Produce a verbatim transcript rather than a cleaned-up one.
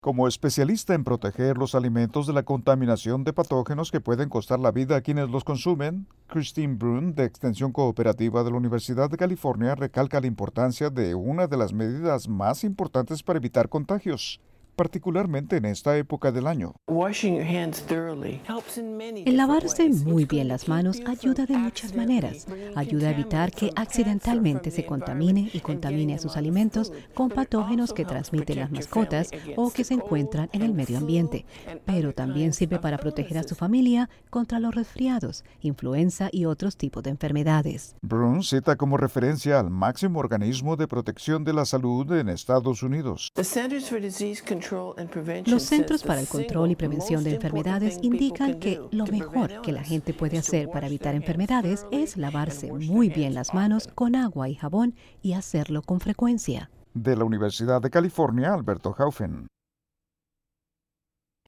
Como especialista en proteger los alimentos de la contaminación de patógenos que pueden costar la vida a quienes los consumen, Christine Brun, de Extensión Cooperativa de la Universidad de California, recalca la importancia de una de las medidas más importantes para evitar contagios, particularmente en esta época del año. El lavarse muy bien las manos ayuda de muchas maneras. Ayuda a evitar que accidentalmente se contamine y contamine a sus alimentos con patógenos que transmiten las mascotas o que se encuentran en el medio ambiente. Pero también sirve para proteger a su familia contra los resfriados, influenza y otros tipos de enfermedades. Brun cita como referencia al máximo organismo de protección de la salud en Estados Unidos. Los Centros para el Control y Prevención de Enfermedades indican que lo mejor que la gente puede hacer para evitar enfermedades es lavarse muy bien las manos con agua y jabón y hacerlo con frecuencia. De la Universidad de California, Alberto Haufen.